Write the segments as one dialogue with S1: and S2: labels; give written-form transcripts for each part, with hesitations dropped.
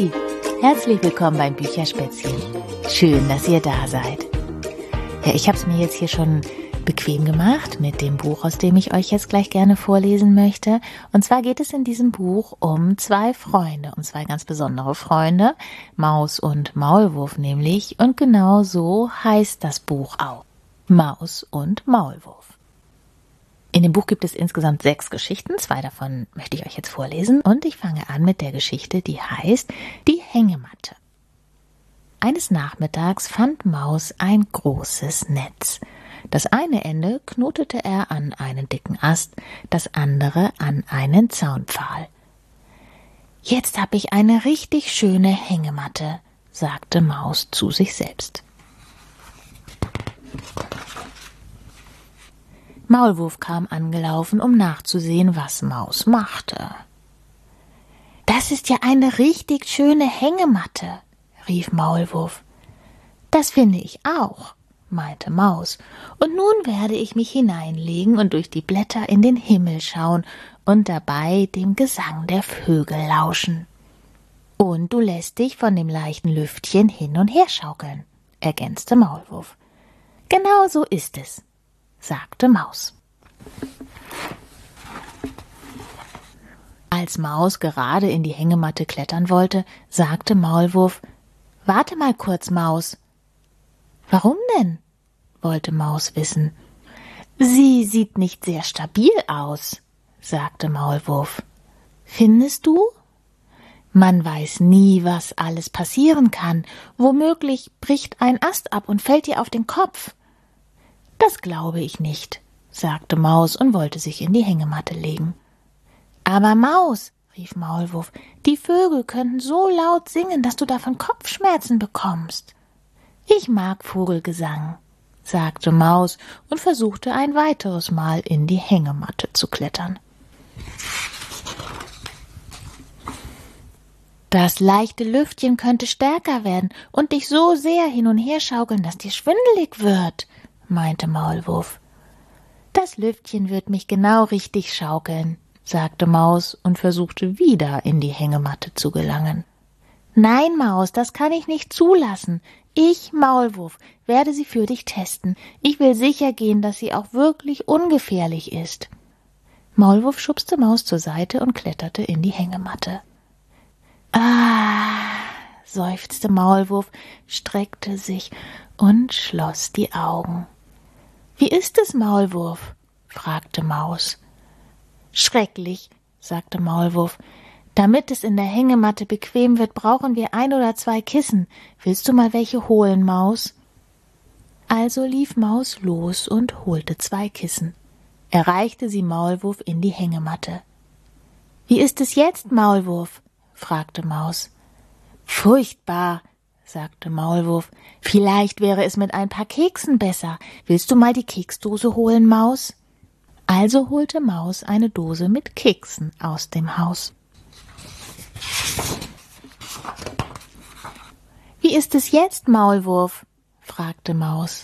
S1: Hi, herzlich willkommen beim Bücherspätzchen. Schön, dass ihr da seid. Ja, ich habe es mir jetzt hier schon bequem gemacht mit dem Buch, aus dem ich euch jetzt gleich gerne vorlesen möchte. Und zwar geht es in diesem Buch um zwei Freunde, um zwei ganz besondere Freunde, Maus und Maulwurf nämlich. Und genau so heißt das Buch auch, Maus und Maulwurf. In dem Buch gibt es insgesamt 6 Geschichten, 2 davon möchte ich euch jetzt vorlesen. Und ich fange an mit der Geschichte, die heißt Die Hängematte. Eines Nachmittags fand Maus ein großes Netz. Das eine Ende knotete er an einen dicken Ast, das andere an einen Zaunpfahl. »Jetzt habe ich eine richtig schöne Hängematte«, sagte Maus zu sich selbst. Maulwurf kam angelaufen, um nachzusehen, was Maus machte. »Das ist ja eine richtig schöne Hängematte«, rief Maulwurf. »Das finde ich auch«, meinte Maus, »und nun werde ich mich hineinlegen und durch die Blätter in den Himmel schauen und dabei dem Gesang der Vögel lauschen. Und du lässt dich von dem leichten Lüftchen hin und her schaukeln«, ergänzte Maulwurf. »Genau so ist es«, sagte Maus. Als Maus gerade in die Hängematte klettern wollte, sagte Maulwurf: »Warte mal kurz, Maus.« »Warum denn?« wollte Maus wissen. »Sie sieht nicht sehr stabil aus«, sagte Maulwurf. »Findest du? Man weiß nie, was alles passieren kann. Womöglich bricht ein Ast ab und fällt dir auf den Kopf.« »Das glaube ich nicht«, sagte Maus und wollte sich in die Hängematte legen. »Aber Maus«, rief Maulwurf, »die Vögel könnten so laut singen, dass du davon Kopfschmerzen bekommst.« »Ich mag Vogelgesang«, sagte Maus und versuchte ein weiteres Mal in die Hängematte zu klettern. »Das leichte Lüftchen könnte stärker werden und dich so sehr hin und her schaukeln, dass dir schwindelig wird«, meinte Maulwurf. »Das Lüftchen wird mich genau richtig schaukeln«, sagte Maus und versuchte wieder in die Hängematte zu gelangen. »Nein, Maus, das kann ich nicht zulassen. Ich, Maulwurf, werde sie für dich testen. Ich will sicher gehen, dass sie auch wirklich ungefährlich ist.« Maulwurf schubste Maus zur Seite und kletterte in die Hängematte. »Ah«, seufzte Maulwurf, streckte sich und schloss die Augen. »Wie ist es, Maulwurf?« fragte Maus. »Schrecklich«, sagte Maulwurf. »Damit es in der Hängematte bequem wird, brauchen wir 1 oder 2 Kissen. Willst du mal welche holen, Maus?« Also lief Maus los und holte 2 Kissen. Er reichte sie Maulwurf in die Hängematte. »Wie ist es jetzt, Maulwurf?« fragte Maus. »Furchtbar«, sagte Maulwurf. »Vielleicht wäre es mit ein paar Keksen besser. Willst du mal die Keksdose holen, Maus?« Also holte Maus eine Dose mit Keksen aus dem Haus. »Wie ist es jetzt, Maulwurf?« fragte Maus.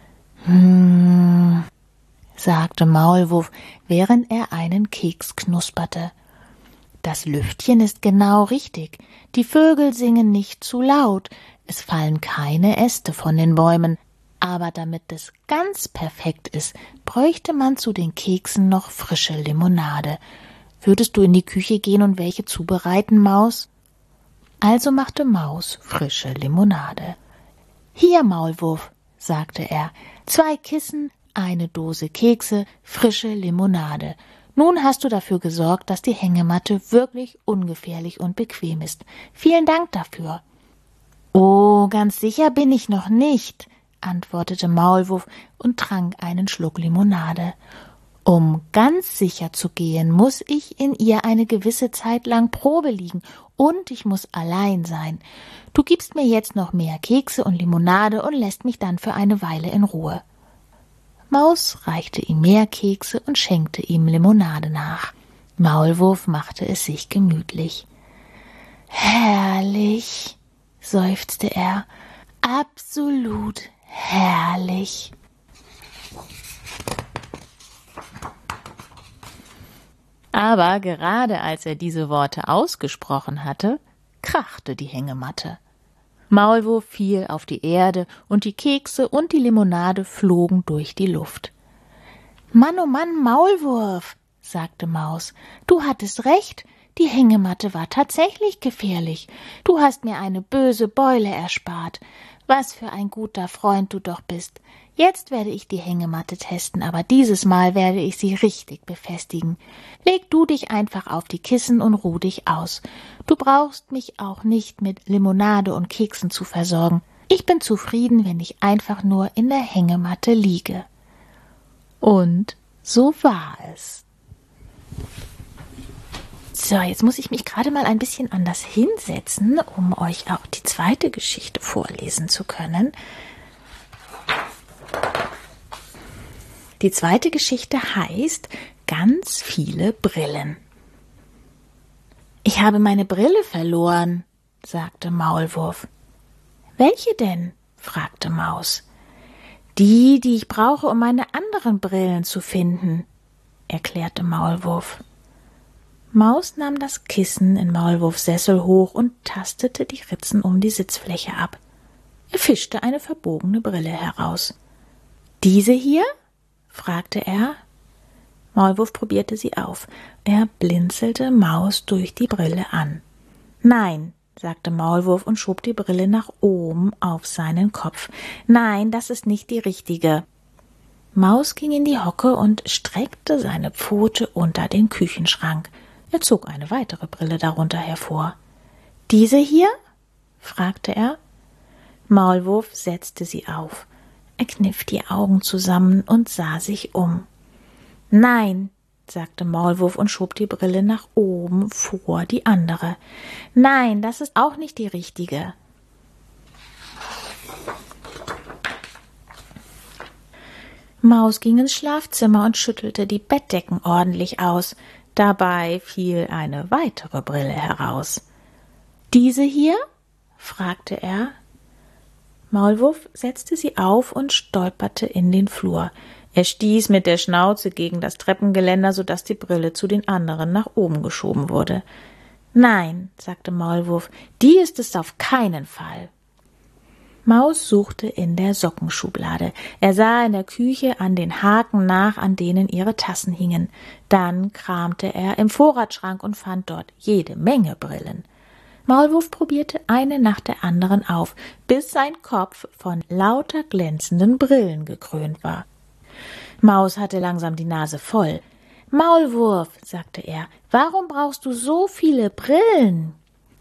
S1: Sagte Maulwurf, während er einen Keks knusperte. »Das Lüftchen ist genau richtig. Die Vögel singen nicht zu laut. Es fallen keine Äste von den Bäumen. Aber damit es ganz perfekt ist, bräuchte man zu den Keksen noch frische Limonade. Würdest du in die Küche gehen und welche zubereiten, Maus?« Also machte Maus frische Limonade. »Hier, Maulwurf«, sagte er, 2 Kissen, eine Dose Kekse, frische Limonade. Nun hast du dafür gesorgt, dass die Hängematte wirklich ungefährlich und bequem ist. Vielen Dank dafür.« »Oh, ganz sicher bin ich noch nicht«, antwortete Maulwurf und trank einen Schluck Limonade. »Um ganz sicher zu gehen, muss ich in ihr eine gewisse Zeit lang Probe liegen und ich muss allein sein. Du gibst mir jetzt noch mehr Kekse und Limonade und lässt mich dann für eine Weile in Ruhe.« Maus reichte ihm mehr Kekse und schenkte ihm Limonade nach. Maulwurf machte es sich gemütlich. »Herrlich«, seufzte er, »absolut herrlich.« Aber gerade als er diese Worte ausgesprochen hatte, krachte die Hängematte. Maulwurf fiel auf die Erde und die Kekse und die Limonade flogen durch die Luft. »Mann, oh Mann, Maulwurf«, sagte Maus, »du hattest recht, die Hängematte war tatsächlich gefährlich. Du hast mir eine böse Beule erspart. Was für ein guter Freund du doch bist. Jetzt werde ich die Hängematte testen, aber dieses Mal werde ich sie richtig befestigen. Leg du dich einfach auf die Kissen und ruh dich aus. Du brauchst mich auch nicht mit Limonade und Keksen zu versorgen. Ich bin zufrieden, wenn ich einfach nur in der Hängematte liege.« Und so war es. So, jetzt muss ich mich gerade mal ein bisschen anders hinsetzen, um euch auch die zweite Geschichte vorlesen zu können. Die zweite Geschichte heißt »Ganz viele Brillen«. »Ich habe meine Brille verloren«, sagte Maulwurf. »Welche denn?« fragte Maus. »Die ich brauche, um meine anderen Brillen zu finden«, erklärte Maulwurf. Maus nahm das Kissen in Maulwurfs Sessel hoch und tastete die Ritzen um die Sitzfläche ab. Er fischte eine verbogene Brille heraus. »Diese hier?« fragte er. Maulwurf probierte sie auf. Er blinzelte Maus durch die Brille an. »Nein«, sagte Maulwurf und schob die Brille nach oben auf seinen Kopf. »Nein, das ist nicht die richtige.« Maus ging in die Hocke und streckte seine Pfote unter den Küchenschrank. Er zog eine weitere Brille darunter hervor. »Diese hier?« fragte er. Maulwurf setzte sie auf. Er kniff die Augen zusammen und sah sich um. »Nein«, sagte Maulwurf und schob die Brille nach oben vor die andere. »Nein, das ist auch nicht die richtige.« Maus ging ins Schlafzimmer und schüttelte die Bettdecken ordentlich aus. Dabei fiel eine weitere Brille heraus. »Diese hier?« fragte er. Maulwurf setzte sie auf und stolperte in den Flur. Er stieß mit der Schnauze gegen das Treppengeländer, sodass die Brille zu den anderen nach oben geschoben wurde. »Nein«, sagte Maulwurf, »die ist es auf keinen Fall.« Maus suchte in der Sockenschublade. Er sah in der Küche an den Haken nach, an denen ihre Tassen hingen. Dann kramte er im Vorratsschrank und fand dort jede Menge Brillen. Maulwurf probierte eine nach der anderen auf, bis sein Kopf von lauter glänzenden Brillen gekrönt war. Maus hatte langsam die Nase voll. »Maulwurf«, sagte er, »warum brauchst du so viele Brillen?«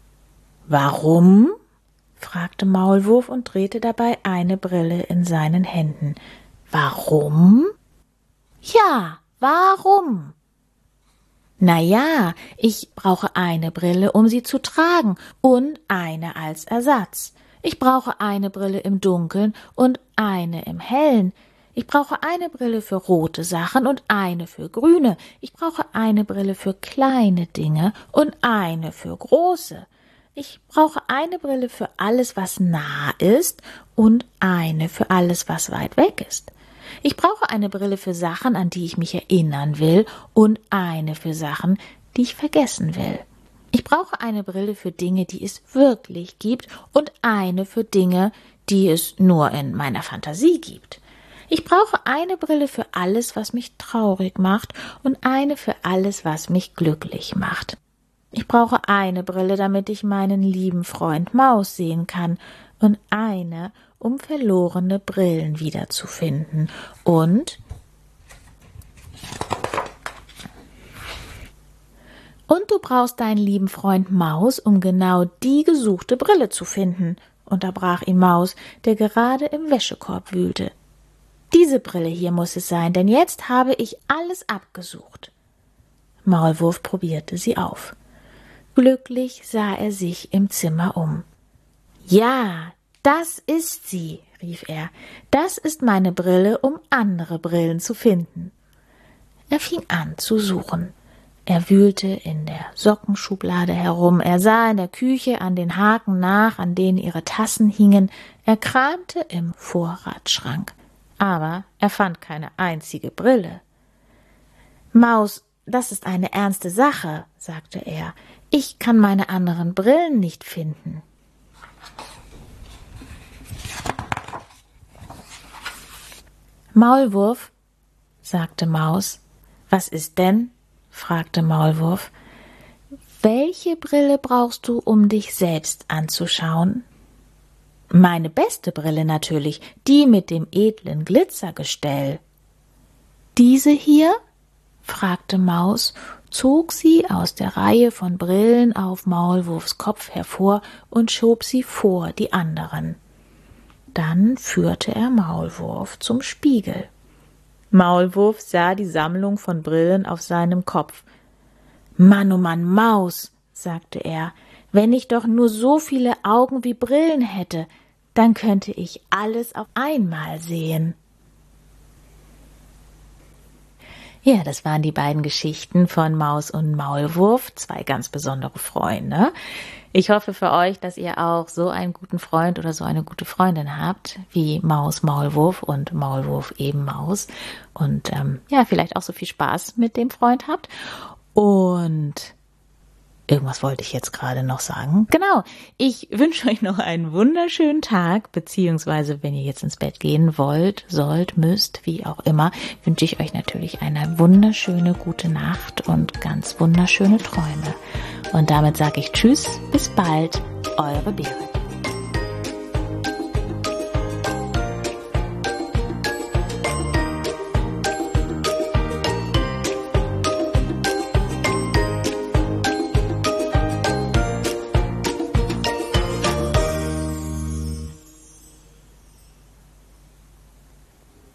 S1: »Warum?« fragte Maulwurf und drehte dabei eine Brille in seinen Händen. »Warum?« »Ja, warum?« »Na ja, ich brauche eine Brille, um sie zu tragen, und eine als Ersatz. Ich brauche eine Brille im Dunkeln und eine im Hellen. Ich brauche eine Brille für rote Sachen und eine für grüne. Ich brauche eine Brille für kleine Dinge und eine für große. Ich brauche eine Brille für alles, was nah ist, und eine für alles, was weit weg ist. Ich brauche eine Brille für Sachen, an die ich mich erinnern will, und eine für Sachen, die ich vergessen will. Ich brauche eine Brille für Dinge, die es wirklich gibt, und eine für Dinge, die es nur in meiner Fantasie gibt. Ich brauche eine Brille für alles, was mich traurig macht, und eine für alles, was mich glücklich macht. Ich brauche eine Brille, damit ich meinen lieben Freund Maus sehen kann, und eine, um verlorene Brillen wiederzufinden. Und du brauchst deinen lieben Freund Maus, um genau die gesuchte Brille zu finden«, unterbrach ihn Maus, der gerade im Wäschekorb wühlte. »Diese Brille hier muss es sein, denn jetzt habe ich alles abgesucht.« Maulwurf probierte sie auf. Glücklich sah er sich im Zimmer um. »Ja, das ist sie«, rief er. »Das ist meine Brille, um andere Brillen zu finden.« Er fing an zu suchen. Er wühlte in der Sockenschublade herum, er sah in der Küche an den Haken nach, an denen ihre Tassen hingen, er kramte im Vorratsschrank. Aber er fand keine einzige Brille. »Maus, das ist eine ernste Sache«, sagte er. Ich kann meine anderen Brillen nicht finden. Maulwurf, sagte Maus. Was ist denn? Fragte Maulwurf. Welche Brille brauchst du, um dich selbst anzuschauen? Meine beste Brille natürlich, die mit dem edlen Glitzergestell. Diese hier? Fragte Maus, zog sie aus der Reihe von Brillen auf Maulwurfs Kopf hervor und schob sie vor die anderen. Dann führte er Maulwurf zum Spiegel. Maulwurf sah die Sammlung von Brillen auf seinem Kopf. »Mann, oh Mann, Maus«, sagte er, »wenn ich doch nur so viele Augen wie Brillen hätte, dann könnte ich alles auf einmal sehen.« Ja, das waren die beiden Geschichten von Maus und Maulwurf, zwei ganz besondere Freunde. Ich hoffe für euch, dass ihr auch so einen guten Freund oder so eine gute Freundin habt, wie Maus Maulwurf und Maulwurf eben Maus. Und ja, vielleicht auch so viel Spaß mit dem Freund habt. Und irgendwas wollte ich jetzt gerade noch sagen. Genau, ich wünsche euch noch einen wunderschönen Tag, beziehungsweise wenn ihr jetzt ins Bett gehen wollt, sollt, müsst, wie auch immer, wünsche ich euch natürlich eine wunderschöne gute Nacht und ganz wunderschöne Träume. Und damit sage ich Tschüss, bis bald, eure Berit.